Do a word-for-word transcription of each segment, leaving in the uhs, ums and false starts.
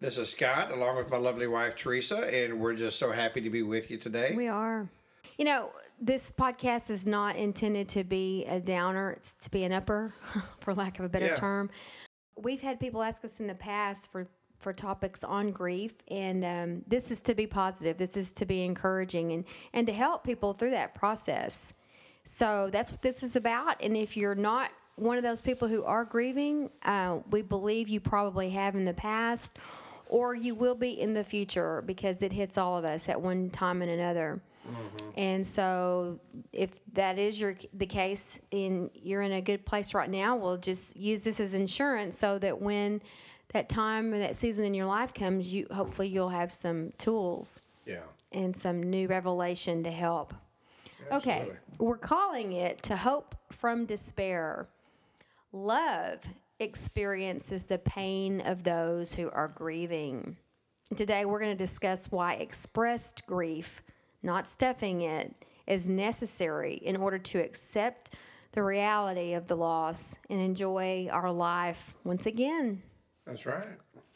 This is Scott, along with my lovely wife, Teresa, and we're just so happy to be with you today. We are. You know, this podcast is not intended to be a downer. It's to be an upper, for lack of a better Yeah. term. We've had people ask us in the past for, for topics on grief, and um, this is to be positive. This is to be encouraging and, and to help people through that process. So that's what this is about. And if you're not one of those people who are grieving, uh, we believe you probably have in the past, or you will be in the future, because it hits all of us at one time and another. Mm-hmm. And so if that is your the case and you're in a good place right now, we'll just use this as insurance so that when that time and that season in your life comes, you hopefully you'll have some tools Yeah. and some new revelation to help. Absolutely. Okay, we're calling it To Hope from Despair. Love experiences the pain of those who are grieving. Today we're going to discuss why expressed grief, not stuffing it, is necessary in order to accept the reality of the loss and enjoy our life once again. That's right.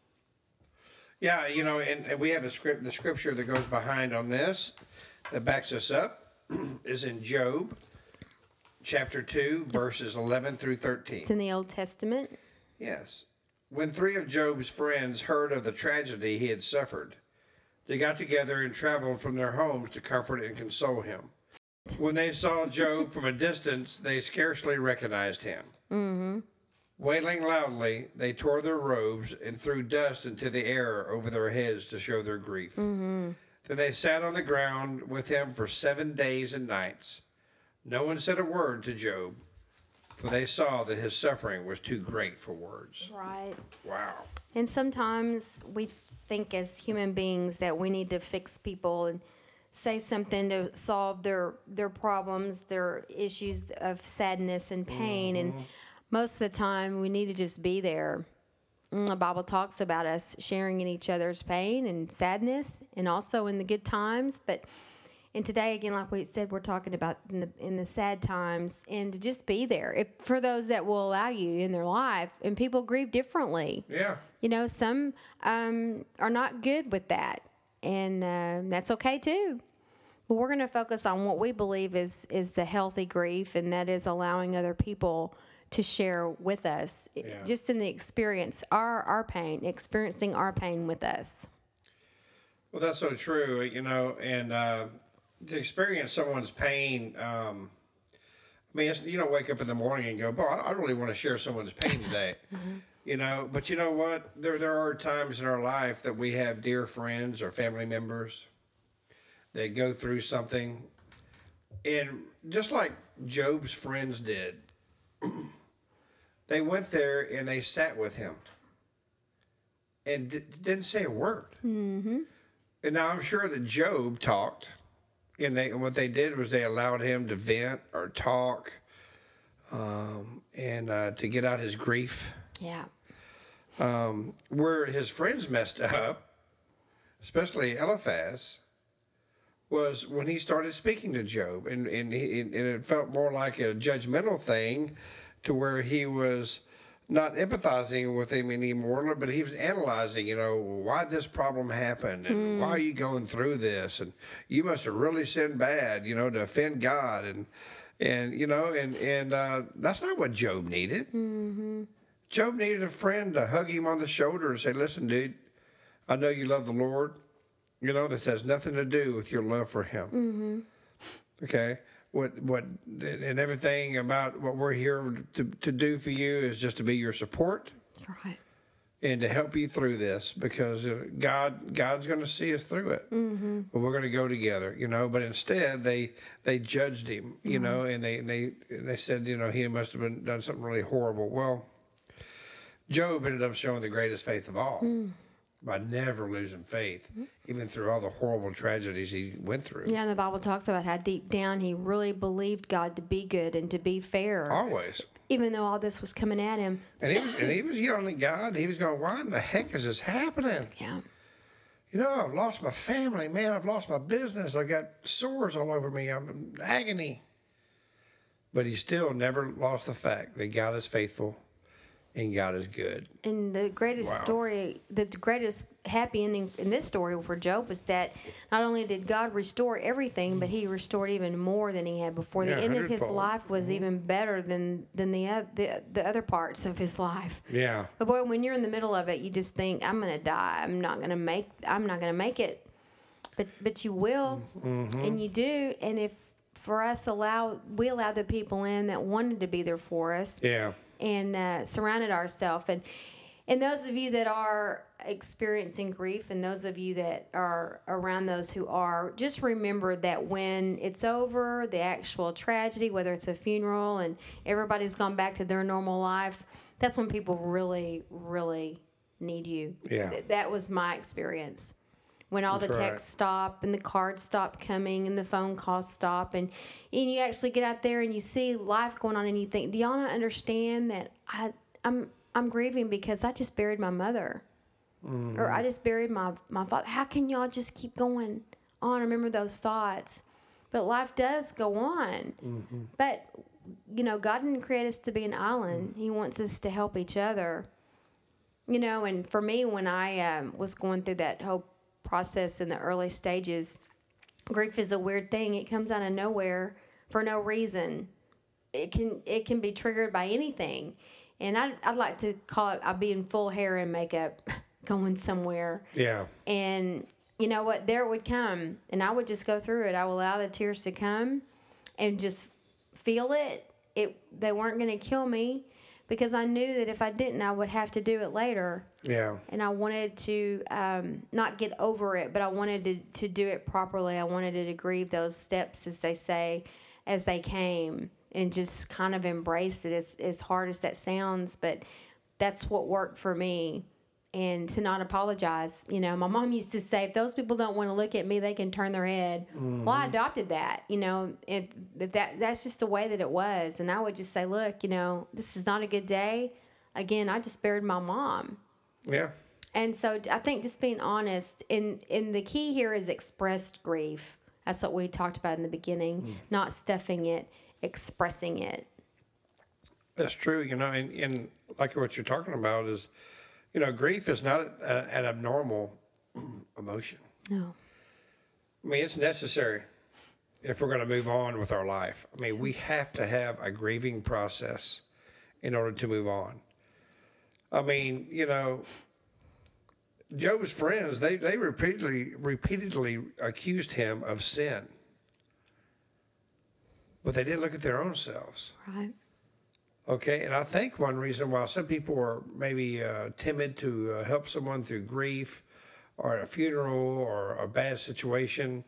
Yeah, you know, and, and we have a script. The scripture that goes behind on this that backs us up is in Job, chapter two, verses eleven through thirteen. It's in the Old Testament. Yes. When three of Job's friends heard of the tragedy he had suffered, they got together and traveled from their homes to comfort and console him. When they saw Job from a distance, they scarcely recognized him. Mm-hmm. Wailing loudly, they tore their robes and threw dust into the air over their heads to show their grief. Mm-hmm. Then they sat on the ground with him for seven days and nights. No one said a word to Job, for they saw that his suffering was too great for words. Right. Wow. And sometimes we think as human beings that we need to fix people and say something to solve their their problems, their issues of sadness and pain. Mm-hmm. And most of the time we need to just be there. And the Bible talks about us sharing in each other's pain and sadness, and also in the good times. But and today, again, like we said, we're talking about in the in the sad times, and to just be there if, for those that will allow you in their life. And people grieve differently. Yeah. You know, some um, are not good with that, and uh, that's okay too. But we're going to focus on what we believe is is the healthy grief, and that is allowing other people to share with us, Yeah. just in the experience, our our pain, experiencing our pain with us. Well, that's so true, you know, and uh, to experience someone's pain, um, I mean, it's, you don't wake up in the morning and go, boy, I really want to share someone's pain today, mm-hmm. you know, but you know what? There, there are times in our life that we have dear friends or family members that go through something, and just like Job's friends did, they went there and they sat with him and d- didn't say a word. Mm-hmm. And now I'm sure that Job talked, and they and what they did was they allowed him to vent or talk, um, and uh, to get out his grief. Yeah. Um, where his friends messed up, especially Eliphaz, was when he started speaking to Job, and and, he, and it felt more like a judgmental thing, to where he was not empathizing with him anymore, but he was analyzing, you know, why this problem happened, and mm. why are you going through this, and you must have really sinned bad, you know, to offend God, and and you know, and and uh, that's not what Job needed. Mm-hmm. Job needed a friend to hug him on the shoulder and say, "Listen, dude, I know you love the Lord. You know, this has nothing to do with your love for Him. Mm-hmm. Okay." What what and everything about what we're here to, to do for you is just to be your support, right, and to help you through this, because God God's going to see us through it. Mm-hmm. But we're going to go together, you know. But instead, they they judged him, you mm-hmm. know, and they and they and they said, you know, he must have been done something really horrible. Well, Job ended up showing the greatest faith of all. Mm. By never losing faith, mm-hmm. even through all the horrible tragedies he went through. Yeah, and the Bible talks about how deep down he really believed God to be good and to be fair. Always. Even though all this was coming at him. And he was, and he was yelling at God. He was going, why in the heck is this happening? Yeah. You know, I've lost my family, man. I've lost my business. I've got sores all over me. I'm in agony. But he still never lost the fact that God is faithful. and God is good. And the greatest Wow. story, the greatest happy ending in this story for Job was that not only did God restore everything, but He restored even more than He had before. Yeah, the end of his hundredfold. life was even better than than the, oth- the the other parts of his life. Yeah. But boy, when you're in the middle of it, you just think, "I'm gonna die. I'm not gonna make. I'm not gonna make it." But but you will, Mm-hmm. and you do. And if for us allow we allow the people in that wanted to be there for us, Yeah. and uh, surrounded ourselves. And and those of you that are experiencing grief, and those of you that are around those who are, just remember that when it's over, the actual tragedy, whether it's a funeral and everybody's gone back to their normal life, that's when people really, really need you. Yeah. Th- that was my experience. When all That's the right. texts stop and the cards stop coming and the phone calls stop, and, and you actually get out there and you see life going on, and you think, do y'all not understand that I I'm I'm grieving because I just buried my mother, Mm-hmm. or I just buried my my father. How can y'all just keep going on? Remember those thoughts, but life does go on. Mm-hmm. But you know, God didn't create us to be an island. He wants us to help each other. You know, and for me, when I um, was going through that whole process in the early stages, grief is a weird thing. It comes out of nowhere for no reason. It can it can be triggered by anything, and I I'd like to call it I'd be in full hair and makeup, going somewhere, Yeah. and you know what, there it would come, and I would just go through it. I would allow the tears to come, and just feel it. It they weren't going to kill me, because I knew that if I didn't, I would have to do it later. Yeah. And I wanted to um, not get over it, but I wanted to, to do it properly. I wanted to grieve those steps, as they say, as they came, and just kind of embrace it, as, as hard as that sounds. But that's what worked for me. And to not apologize. You know, my mom used to say, if those people don't want to look at me, they can turn their head. Mm-hmm. Well, I adopted that, you know, if, if that that's just the way that it was. And I would just say, look, you know, this is not a good day. Again, I just buried my mom. Yeah. And so I think just being honest, and, and the key here is expressed grief. That's what we talked about in the beginning, Mm. not stuffing it, expressing it. That's true. You know, and, and like what you're talking about is, you know, grief is not a, an abnormal emotion. No. I mean, it's necessary if we're going to move on with our life. I mean, we have to have a grieving process in order to move on. I mean, you know, Job's friends, they, they repeatedly repeatedly accused him of sin. But they didn't look at their own selves. Right. Okay, and I think one reason why some people are maybe uh, timid to uh, help someone through grief or at a funeral or a bad situation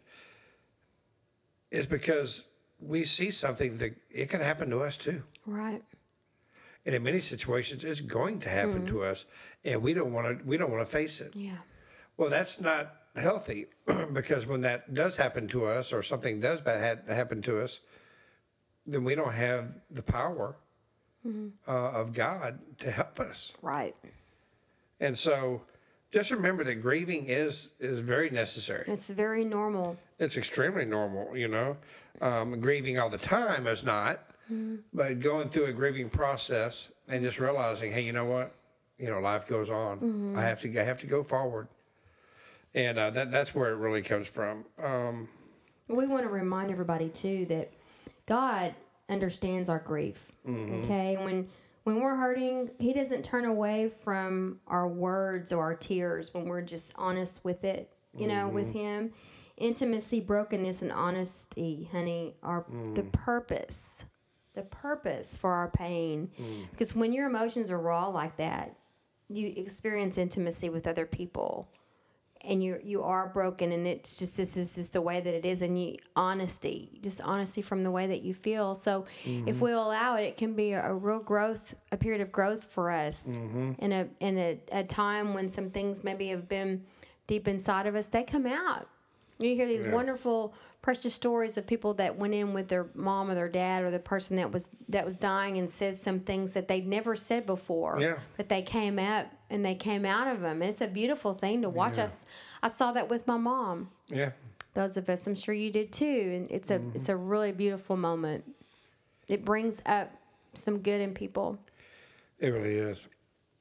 is because we see something that it can happen to us too. Right. And in many situations, it's going to happen to us, and we don't want to. We don't want to face it. Yeah. Well, that's not healthy, because when that does happen to us, or something does bad ha- happen to us, then we don't have the power uh, of God to help us. Right. And so, just remember that grieving is is very necessary. It's very normal. It's extremely normal. You know, um, grieving all the time is not. But going through a grieving process and just realizing, hey, you know what, you know, life goes on. Mm-hmm. I have to, I have to go forward, and uh, that that's where it really comes from. Um, We want to remind everybody too that God understands our grief. Okay, when when we're hurting, He doesn't turn away from our words or our tears when we're just honest with it. You know, with Him, intimacy, brokenness, and honesty, honey, are the purpose. The purpose for our pain. Because when your emotions are raw like that, you experience intimacy with other people, and you you are broken, and it's just this is just the way that it is, and you honesty, just honesty from the way that you feel. So if we allow it, it can be a, a real growth, a period of growth for us, in a in a, a time when some things maybe have been deep inside of us, they come out. You hear these Yeah. wonderful, precious stories of people that went in with their mom or their dad or the person that was that was dying and said some things that they'd never said before. Yeah. But they came out and they came out of them. It's a beautiful thing to watch. us. I saw that with my mom. yeah, Those of us, I'm sure you did too. And it's a it's a really beautiful moment. It brings up some good in people. it really is.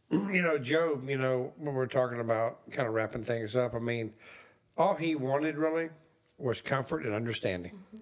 you know, Job, you know, when we're talking about kind of wrapping things up, I mean, all he wanted really was comfort and understanding. Mm-hmm.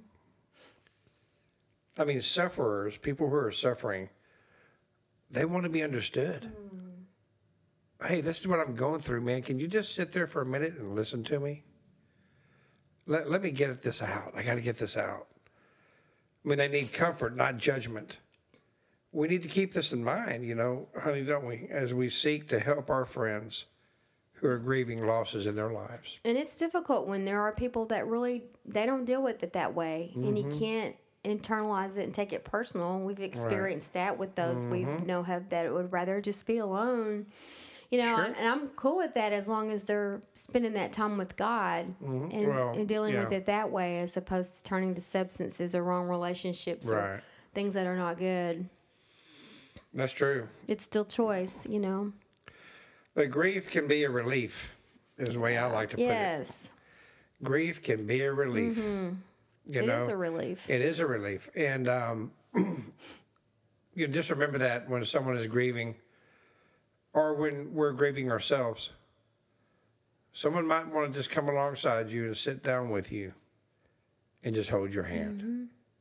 I mean, sufferers, people who are suffering, they want to be understood. Mm. Hey, this is what I'm going through, man. Can you just sit there for a minute and listen to me? Let, let me get this out. I got to get this out. I mean, they need comfort, not judgment. We need to keep this in mind, you know, honey, don't we? As we seek to help our friends who are grieving losses in their lives. And it's difficult when there are people that really, they don't deal with it that way. Mm-hmm. And you can't internalize it and take it personal. We've experienced right. that with those mm-hmm. we know have that would rather just be alone. You know, sure. and I'm cool with that as long as they're spending that time with God mm-hmm. and, well, and dealing yeah. with it that way, as opposed to turning to substances or wrong relationships right. or things that are not good. That's true. It's still choice, you know. But grief can be a relief, is the way I like to put yes. it. Yes. Grief can be a relief. Mm-hmm. You it know, is a relief. It is a relief. And um, you just remember that when someone is grieving, or when we're grieving ourselves. Someone might want to just come alongside you and sit down with you and just hold your hand. Mm-hmm.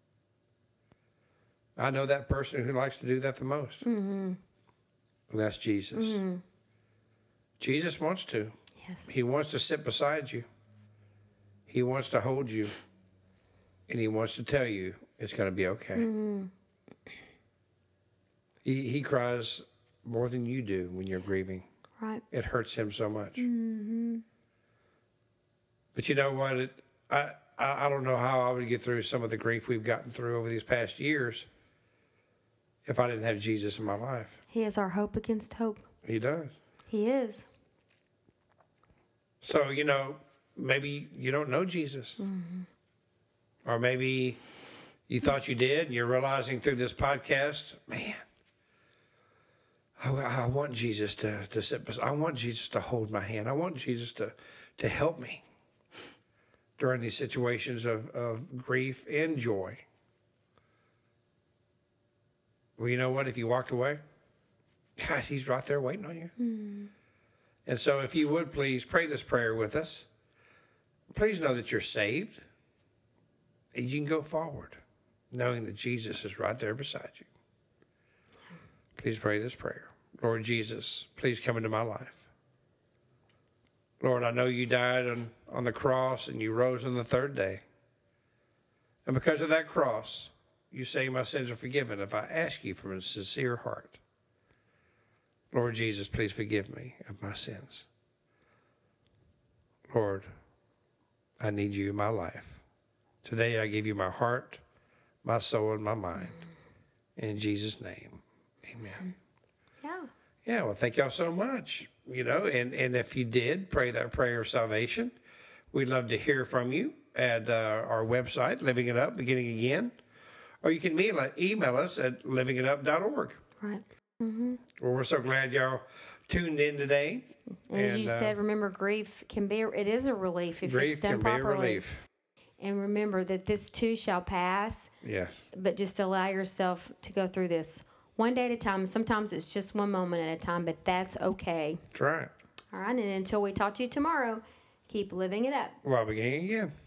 I know that person who likes to do that the most. Mm-hmm. And that's Jesus. Mm-hmm. Jesus wants to. Yes. He wants to sit beside you. He wants to hold you. And he wants to tell you it's going to be okay. Mm-hmm. He, he cries more than you do when you're grieving. Right. It hurts him so much. Mm-hmm. But you know what? It, I, I I don't know how I would get through some of the grief we've gotten through over these past years if I didn't have Jesus in my life. He is our hope against hope. He does. He is. So, you know, maybe you don't know Jesus. Mm-hmm. Or maybe you thought you did, and you're realizing through this podcast, man, I, I want Jesus to, to sit beside. I want Jesus to hold my hand. I want Jesus to, to help me during these situations of, of grief and joy. Well, you know what? If you walked away, God, he's right there waiting on you. Mm. And so if you would please pray this prayer with us, please know that you're saved. And you can go forward knowing that Jesus is right there beside you. Please pray this prayer. Lord Jesus, please come into my life. Lord, I know you died on, on the cross and you rose on the third day. And because of that cross, you say my sins are forgiven if I ask you from a sincere heart. Lord Jesus, please forgive me of my sins. Lord, I need you in my life. Today I give you my heart, my soul, and my mind. In Jesus' name, amen. Yeah. Yeah, well, thank y'all so much. You know, and, and if you did pray that prayer of salvation, we'd love to hear from you at uh, our website, Living It Up, Beginning Again. Or you can email, email us at living it up dot org. Right. Mm-hmm. Well, we're so glad y'all tuned in today. And, and as you uh, said, remember, grief can be, it is a relief if it's done properly. Grief can be a relief. And remember that this too shall pass. Yes. But just allow yourself to go through this one day at a time. Sometimes it's just one moment at a time, but that's okay. That's right. All right. And until we talk to you tomorrow, keep living it up. While beginning again.